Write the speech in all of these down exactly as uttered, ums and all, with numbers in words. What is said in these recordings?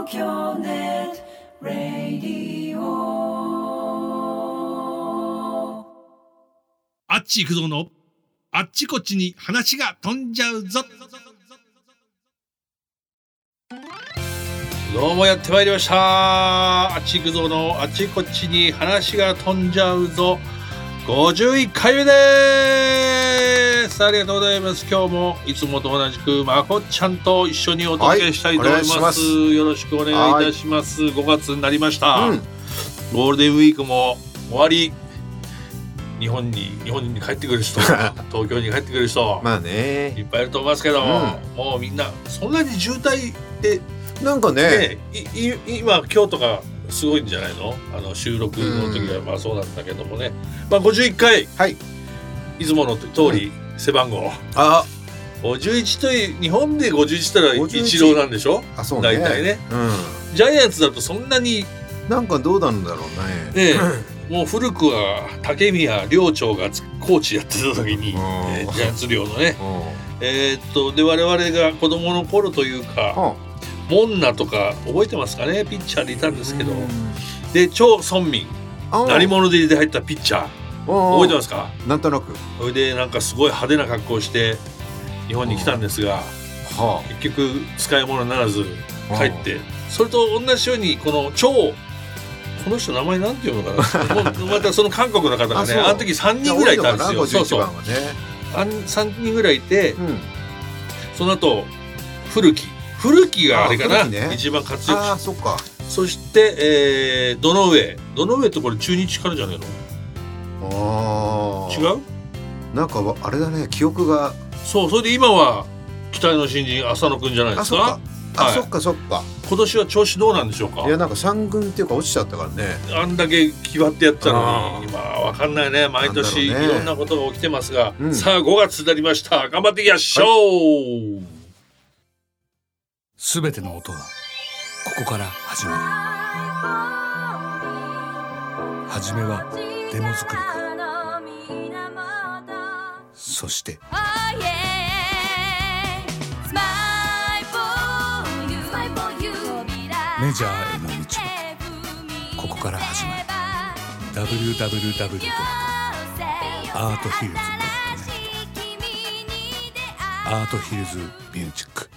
東京ネットラディオ。 あっち行くぞのあっちこっちに話が飛んじゃうぞ。どうもやってまいりました。あっち行くぞのあっちこっちに話が飛んじゃうぞごじゅういっかいめです。ありがとうございます。今日もいつもと同じくまこっちゃんと一緒にお届けしたいと思います、はい、よろしくお願いいたします。ごがつになりました、うん、ゴールデンウィークも終わり、日本に日本に帰ってくる人東京に帰ってくる人まあねいっぱいいると思いますけど、うん、もうみんなそんなに渋滞でなんか ね, ねい今今日とかすごいんじゃないの？あの収録の時はまあそうなんだけどもね、まあ、ごじゅういっかい、はい、いつもの通り背番号、うん、あごじゅういちと日本でごじゅういちったらイチローなんでしょ？あそうね、大体ね、うん、ジャイアンツだとそんなになんかどうなんだろうね。ねもう古くは竹宮寮長がコーチやってた時に、えー、ジャイアンツ寮のね、えー、っとで我々が子供の頃というかモンナとか覚えてますかね、ピッチャーでいたんですけど、で張孫民鳴り物で入れて入ったピッチャー覚えてますか？なんとなく。それでなんかすごい派手な格好をして日本に来たんですが、はあ、結局使い物にならず帰って、はあ、それと同じようにこの張この人名前なんていうのかなまたその韓国の方がね あ, あの時さんにんぐらいいたんですよ。そうそう、ね、あさんにんぐらいいて、うん、その後古木古木があれかな、ね、一番活躍して、あそっか。そして、えー、堂上堂上ってこれ中日からじゃねえの？あ違う？なんかあれだね、記憶が。そう、それで今は期待の新人浅野くんじゃないですか。あ、そっか、はい、そっかそっか。今年は調子どうなんでしょうか？いやなんかさん軍っていうか落ちちゃったからね。あんだけ決まってやったのに今わかんないね。毎年いろんなことが起きてますが、うん、さあごがつになりました。頑張っていきましょう、はい。すべての音はここから始まる。はじめはデモ作りから、そしてメジャーへの道はここから始まる。 ダブリューダブリューダブリュー ドット アートヒルズ ドット ネット アートヒルズミュージック。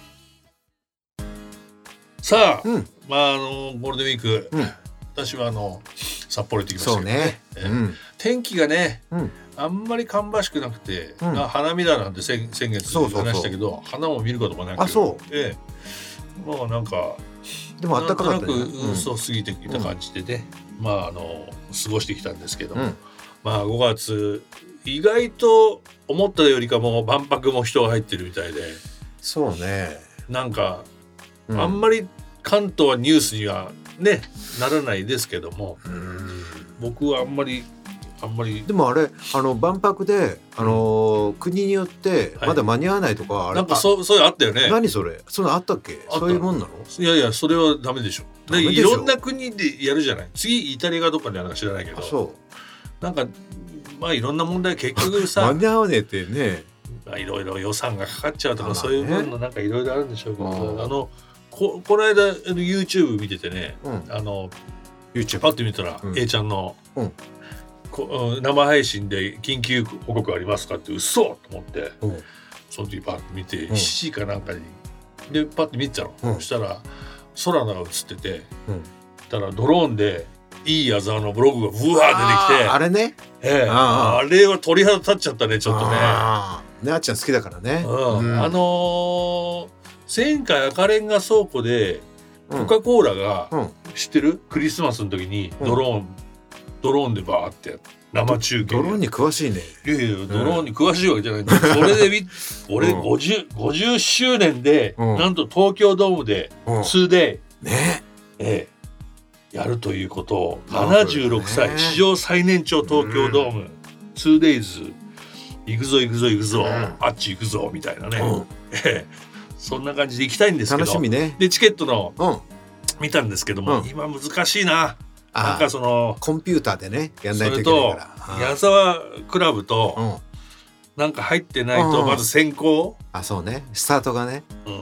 さあ、うん、まああのゴールデンウィーク、うん、私はあの札幌行ってきましたけどね。そうね、えーうん、天気がね、うん、あんまり芳しくなくて、うん、花見だなんて 先, 先月話したけど、そうそうそう、花も見ることもなく、あそう、えー、まあなんかでも暖かかったね。なんとなく嘘過ぎてきた感じでね、うん、まああの過ごしてきたんですけども、うん、まあごがつ意外と思ったよりかも万博も人が入ってるみたいで、そうね、なんか、うん、あんまり関東はニュースにはねならないですけども、うん、僕はあんまりあんまりでもあれあの万博であの、うん、国によってまだ間に合わないとか、はい、あれなんかそそういうのあったよね。何それ、それあったっけ？そういうもんなの？いやいやそれはダメでしょ。でいろんな国でやるじゃない。次イタリアがどっかでやるか知らないけど、そうなんかまあいろんな問題結局さ間に合わねえってね、いろいろ予算がかかっちゃうとか、そういう分のなんかいろいろあるんでしょうけど、ああの こ, この間 YouTube 見ててね、うん、あの YouTube パッと見たら、うん、A ちゃんの、うん生配信で緊急報告ありますかって嘘と思って、うん、その時パッと見て、うん、しちじかなんかにでパッと見てたの、うん、そしたら空が映ってて、うん、たらドローンでいい矢沢のブログがブワー出てきて、あれね、ええ、あ, あれは鳥肌立っちゃったねちょっとね。あねあっちゃん好きだからね、うんうん、あのー、前回赤レンガ倉庫でコカ・コーラが、うん、知ってる？クリスマスの時にドローン、うんドローンでバーって生中継。ドローンに詳しいね。いやいやドローンに詳しいわけじゃないんだ、うん、それで見俺 ごじゅう, ごじゅっしゅうねんで、うん、なんと東京ドームで ツーデイ、うんねええ、やるということをななじゅうろくさい、ね、史上最年長東京ドーム、うん、ツーデイズ行くぞ行くぞ行くぞ、うん、あっち行くぞみたいなね、うんええ、そんな感じで行きたいんですけど、楽しみね。でチケットの、うん、見たんですけども、うん、今難しいな。なんかそのコンピューターでねやんないといけないから、矢沢クラブと、うん、なんか入ってないとまず先行、あそうねスタートがね、うんうん、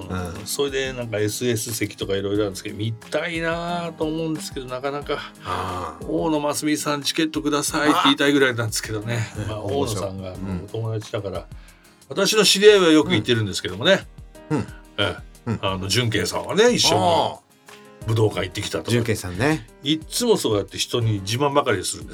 それでなんか エスエス 席とかいろいろあるんですけど見たいなと思うんですけどなかなか大野真澄さんチケットくださいって言いたいぐらいなんですけどね、まあ、大野さんがお友達だから、うん、私の知り合いはよく行ってるんですけどもね、うん、ええ、うん、あの純慶さんはね一緒に武道館行ってきたとか純慶さんねいつもそうやって人に自慢ばかりするんです、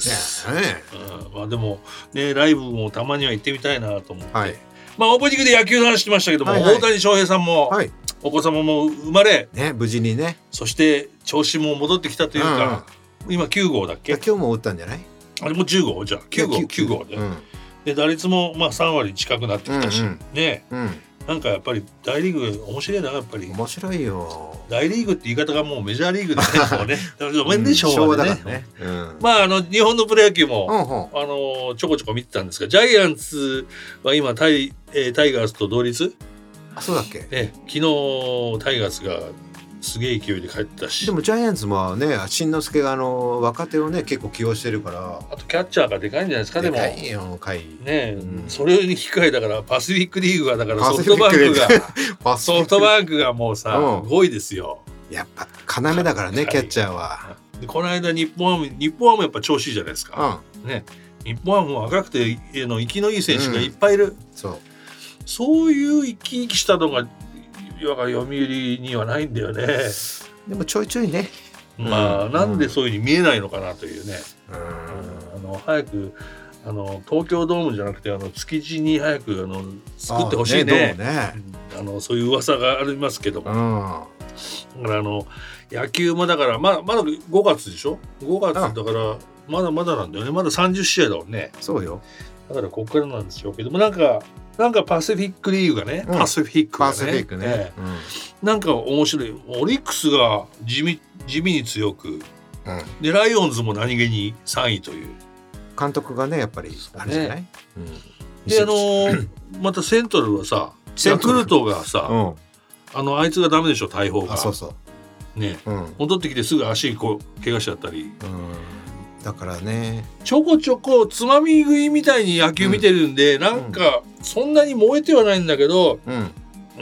ねね、うん、まあ、でもねライブもたまには行ってみたいなと思って、はい、まあオープニングで野球の話してましたけども、はいはい、大谷翔平さんも、はい、お子様も生まれ、 ね、無事にねそして調子も戻ってきたというか、うん、今きゅう号だっけ今日も打ったんじゃないあれもじゅう号じゃあきゅう号きゅう号で、うん、で打率もまあさん割近くなってきたし、うんうん、ね、うん、なんかやっぱり大リーグ面白いなやっぱり面白いよ大リーグって言い方がもうメジャーリーグですねもうねごめんね昭和でね、うん、ね、うん、まああの日本のプロ野球も、うんうん、あのちょこちょこ見てたんですがジャイアンツは今タイ、えー、タイガースと同率あそうだっけ、 ね、昨日タイガースがすげえ勢いで帰ったしでもジャイアンツもね新之助があの若手をね結構起用してるからあとキャッチャーがでかいんじゃないですかでもでかいよ回ね、うん、それに引き換えだからパシフィックリーグはだからソフトバンクがソフトバンクがもうさ、うん、ごいですよやっぱ要だからねキャッチャーはでこの間日本ハム日本ハムやっぱ調子いいじゃないですか、うん、ね日本ハムも若くての生きのいい選手がいっぱいいる、うん、そうそういう生き生きしたのが読売にはないんだよね。 でもちょいちょいね。 まあ、うん、なんでそういう風に見えないのかなというね。うん、あの早くあの東京ドームじゃなくてあの築地に早くあの作ってほしいね。あ、ね、あのそういう噂がありますけども。うん、だからあの野球もだからまだまだごがつでしょ。ごがつだからまだまだなんだよね。まださんじゅっしあいだもんね。 そうよ。 だからここからなんでしょうけどもなんか。なんかパシフィックリーグがね、うん、パシフィックがね、パシフィックね、ね、うん、なんか面白いオリックスが地味、地味に強く、うん、でライオンズも何気にさんいという監督がねやっぱりあれじゃない、ね、うん、 であのー、またセントラルはさヤクルトがさ、うん、あのあいつがダメでしょ大砲がそうそうね、うん、戻ってきてすぐ足こう怪我しちゃったり、うんだからねちょこちょこつまみ食いみたいに野球見てるんで、うん、なんかそんなに燃えてはないんだけど、うん、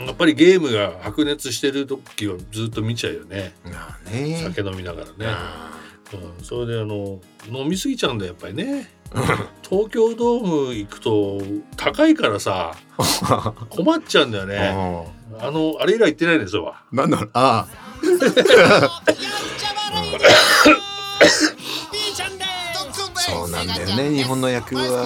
やっぱりゲームが白熱してる時はずっと見ちゃうよね、うん、ね酒飲みながらね、うん、それであの飲みすぎちゃうんだよやっぱりね東京ドーム行くと高いからさ困っちゃうんだよねあのあれ以来行ってないんですよなんだろうああそうなんだよね日本の野球は、うん、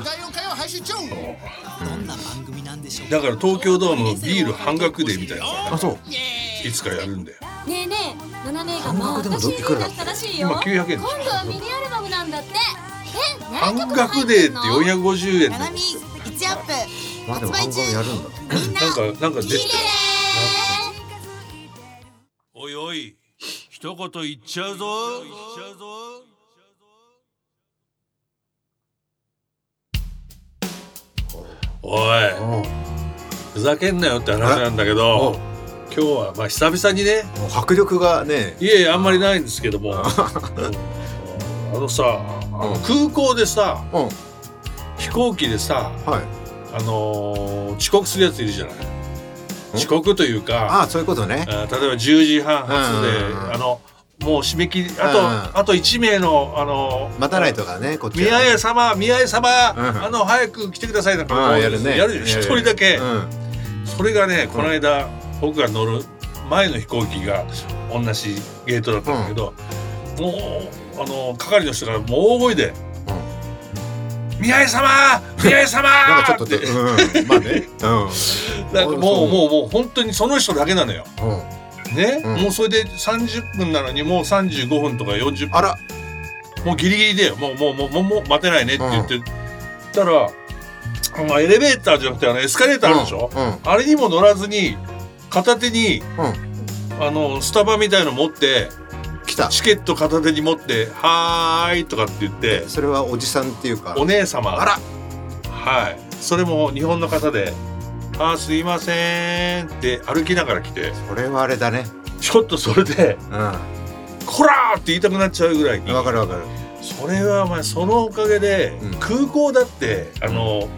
だから東京ドームビール半額デーみたいなあそういつかやるんだよねえねえななねえがまた シーディー 出したらしいよ今きゅうひゃくえんでしょ今度はミニアルバムなんだってえ半額デーってよんひゃくごじゅうえんでいちアップまあでも半額やるんだなんかなんか出ておいおい一言言っちゃうぞ言っちゃうぞおいふざけんなよって話なんだけど今日はまあ久々にね迫力がねいえあんまりないんですけどもあのさあの空港でさ、うん、飛行機でさ、はい、あのー、遅刻するやついるじゃない、うん、遅刻というかあそういうことね例えばじゅうじはん発で、うんうんうん、あのもう締め切りあと、うん、あといち名のあの待たないとかねこっち宮江様宮江様、うん、あの早く来てくださいなんかやるねやる一人だけ、うん、それがねこの間、うん、僕が乗る前の飛行機が同じゲートだったんだけど、うん、もうあの係の人がもう大声で、うん、宮江様宮江様なんかちょっとで、うん、まあね、 うん、なんかもうもうもう本当にその人だけなのよ、うんね、うん、もうそれでさんじゅっぷんなのにもうさんじゅうごふんとかよんじゅっぷんあらもうギリギリでもうもうもうもうもう待てないねって言って、うん、たらまあエレベーターじゃなくてあのエスカレーターあるでしょ、うんうん、あれにも乗らずに片手に、うん、あのスタバみたいの持って来たチケット片手に持ってはーいとかって言ってそれはおじさんっていうかお姉様あらはいそれも日本の方であすいませんって歩きながら来てそれはあれだねちょっとそれで、うん、こらーって言いたくなっちゃうぐらいにわかるわかるそれはお前そのおかげで、うん、空港だってあの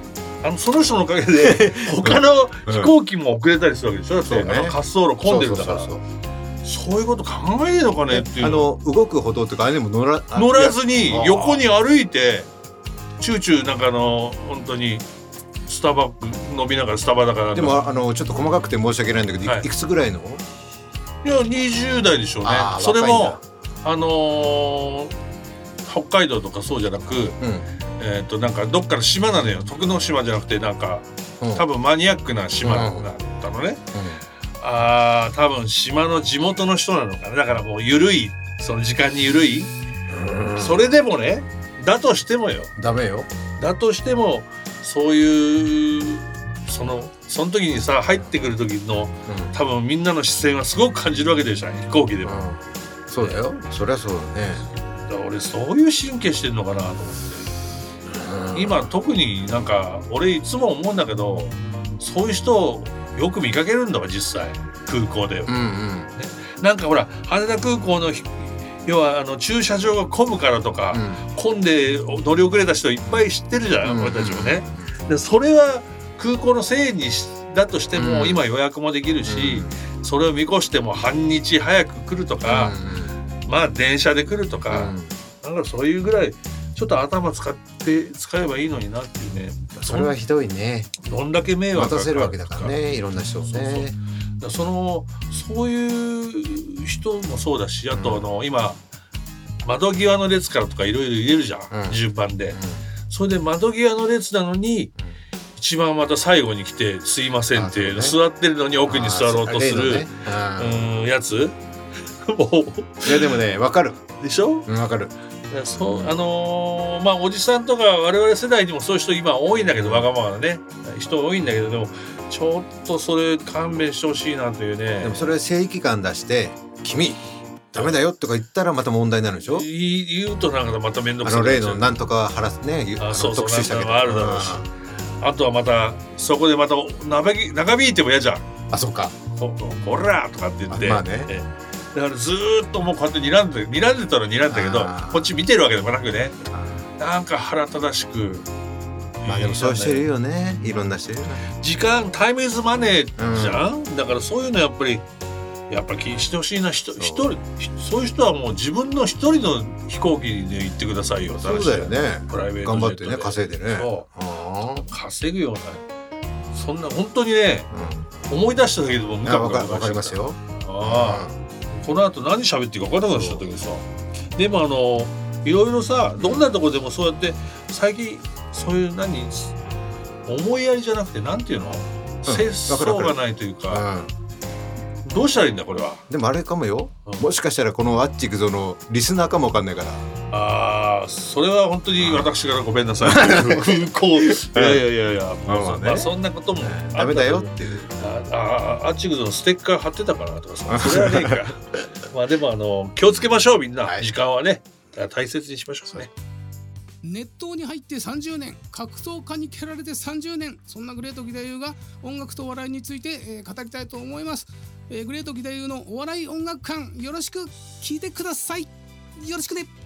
あのその人のおかげで他の飛行機も遅れたりするわけでしょ、だって、 ね、 あの滑走路混んでるんだから。そうそうそうそう、そういうこと考えねえのかねっていう。 あの動く歩道とかあれでも乗ら乗らずに横に歩いてチューチューなんかの本当にスタバ伸びながらスタバだから。 でもあのちょっと細かくて申し訳ないんだけど、はい、いくつぐらいの？ いやにじゅう代でしょうね。それもあのー、北海道とかそうじゃなく、うん、えっとなんかどっかの島なのよ。徳之島じゃなくてなんか、うん、多分マニアックな島だったのね、うんうん、あー多分島の地元の人なのかな。だからもう緩い、その時間に緩い、うん、それでもね、だとしてもよ、 ダメよ。 だとしてもそういうそのその時にさ入ってくる時の、うん、多分みんなの視線はすごく感じるわけでしょ、飛行機でも、うん、 そうだよ、そりゃそうだね。 だから俺そういう神経してんのかなと思って、うん、今特になんか俺いつも思うんだけど、そういう人をよく見かけるんだわ実際空港で、うんうんね、なんかほら羽田空港の要はあの駐車場が混むからとか、うん、混んで乗り遅れた人いっぱい知ってるじゃん、うん、俺たちもね。でそれは空港のせいにだとしても、うん、今予約もできるし、うん、それを見越しても半日早く来るとか、うん、まあ電車で来るとか、うん、なんかそういうぐらいちょっと頭使って使えばいいのになっていうね。 それはひどいね。 どんだけ迷惑待たせるわけだからね、いろんな人をね。 そうそう、そのそういう人もそうだし、あとあの、うん、今窓際の列からとかいろいろ入れるじゃん、うん、順番で、うん、それで窓際の列なのに、うん、一番また最後に来てすいませんって、ね、座ってるのに奥に座ろうとする、ね、うんやつもういやでもね分かるでしょ、 うん、分かる。 そう、あのー、まあおじさんとか我々世代にもそういう人今多いんだけど、わがままなね人多いんだけど、でもちょっとそれ勘弁してほしいなというね。 でもそれは正義感出して君ダメだよとか言ったらまた問題になるでしょ。 言うとなんかまた面倒くさい。 あの例のなんとかハラスね、 あそうそう特集したけどあるだろうし、あとはまたそこでまた長引いても嫌じゃん。 あ、そうか。 ここらとかって言って、 まあね、 えだからずーっともうこうやって睨んで睨んでたら睨んだけど、こっち見てるわけでもなくね、なんか腹立たしく。 まあでもそうしてるよね、いろんな人いるよね。 時間タイムイズマネーじゃん、うん、だからそういうのやっぱりやっぱり気にしてほしいな。一人そういう人はもう自分の一人の飛行機で行ってくださいよ。 そうだよね。 プライベートジェットで頑張ってね、稼いでね。 そう稼ぐような、そんな本当にね、うん、思い出しただけでもムカムカわかりますよ。 ああ、うん、この後何喋っていいか分からなくなっちゃったけどさ。でもあのいろいろさ、どんなとこでもそうやって最近そういう何思いやりじゃなくてなんていうの、うん、節操がないというか、うん、どうしたらいいんだこれは。でもあれかもよ、うん、もしかしたらこのあっち行くぞのリスナーかもわかんないから。 ああ、それは本当に私からごめんなさい。空港いやいやいやいや、まあね、まあ、そんなこともダメだよっていう。 ああ、あっち行くぞのステッカー貼ってたからとかそれはねえか。まあでもあの気をつけましょうみんな、はい、時間はね大切にしましょうね。 熱湯に入ってさんじゅうねん、格闘家に蹴られてさんじゅうねん、そんなグレート義太夫が音楽と笑いについて、えー、語りたいと思います、えー、グレート義太夫のお笑い音楽館、よろしく聞いてください。よろしくね。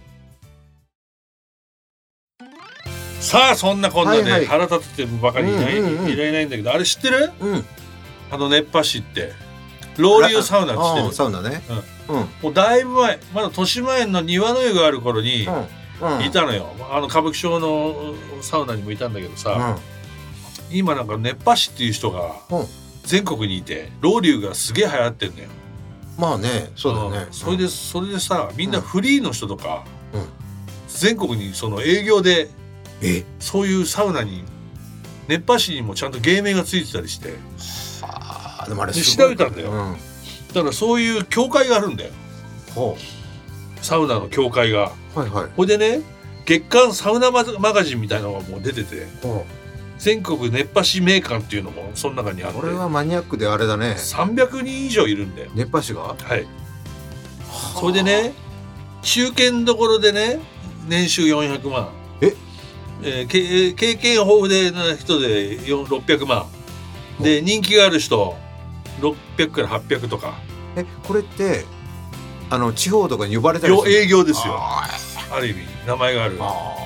さあそんなこんなで、ね、はいはい、腹立ててばかりいない、うんうんうん、いられないんだけど、あれ知ってる、うん、あの熱波師ってロウリュサウナ知ってる。 サウナね、 うんうん、もうだいぶ前、まだ豊島園の庭の湯がある頃に、うんうん、いたのよ。あの歌舞伎町のサウナにもいたんだけどさ、うん、今なんか熱波師っていう人が全国にいて、ロウリュがすげえ流行ってんだよ。 まあね、そうだよね、うん、 それでそれでさ、みんなフリーの人とか、うん、全国にその営業でえそういうサウナに熱波師にもちゃんと芸名がついてたりして、 はあ、でもあれで調べたんだよ、うん、だからそういう協会があるんだよ。ほう、サウナの協会が。はいはい、これでね、月刊サウナマガジンみたいなのがもう出てて、全国熱波師名鑑っていうのもその中にあって、 これはマニアックであれだね。 さんびゃくにん以上いるんだよ、 熱波師が。 はい。それでね、中堅どころでね、年収よんひゃくまん、え、えー、経験豊富でな人でろっぴゃくまんで、人気がある人ろっぴゃくからはっぴゃくとか。 え、これってあの地方とかに呼ばれたりする？ 営業ですよ。ある意味名前がある。あ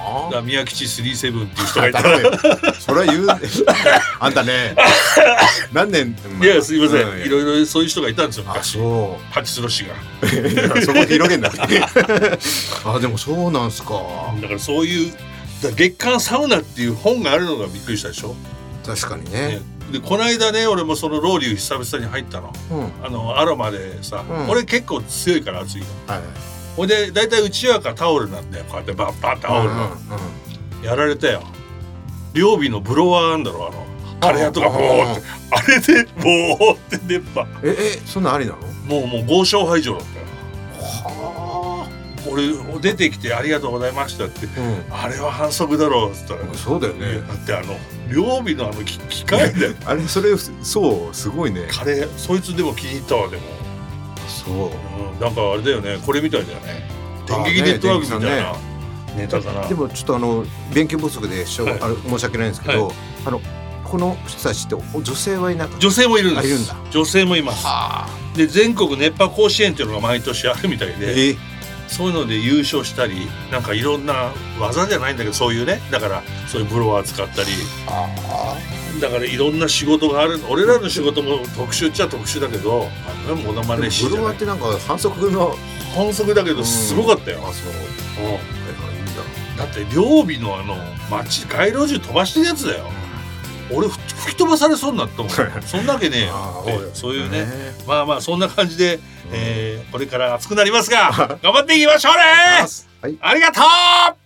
はだ宮吉スリーセブンっていう人がいたダメらよそれは言うあんたね何年いやすいません、 うんいろいろそういう人がいたんですよあ昔。 そパチスロ氏がういやそこ広げんなくてあでもそうなんすか。 だからそういうだから月刊サウナっていう本があるのがびっくりしたでしょ、 確かにねね、 でこの間ね俺もそのロウリュ久々に入ったの、 うんあのアロマでさ、 うん俺結構強いから熱いの。 はいほいで大体うちわかタオルなんだよ、こうやってバッバッタオルの、 うんうんやられたよ。両備のブロワーなんだろう、あのカレーとかボーってあれでボーって出っ歯ええそんなんありなの。 もうもう豪商廃場だったよ。 は俺出てきてありがとうございましたって、 あ、うんあれは反則だろうっつったら、 そうだよね。 だってあの両備のあの機機械であれそれそうすごいね。 カレーそいつでも気に入ったわ。でも、 そううん、なんかあれだよね、これみたいだよね、電撃ネットワークみたいなネタかな。 でもちょっとあの勉強不足でしょ、 はいあれ申し訳ないんですけど、 はあのこの人たちって女性はいなかった。 女性もいるんです。 あいるんだ。 女性もいます。 はあ、 で全国熱波甲子園っていうのが毎年あるみたいで、 えそういうので優勝したり、なんかいろんな技じゃないんだけど、そういうね、だからそういうブロワー使ったり、だからいろんな仕事がある。俺らの仕事も特殊っちゃ特殊だけど、あのモノマネ師じゃないブロワーってなんか反則の反則だけどすごかったよ。 あそううんいいんだ。 だって両備のあの街街路樹飛ばしてるやつだよ。俺ふ吹き飛ばされそうになったもんそんなわけねえよあーってそういうね、 ねまあまあそんな感じで、えーこれから暑くなりますが頑張っていきましょうね。 はいありがとう。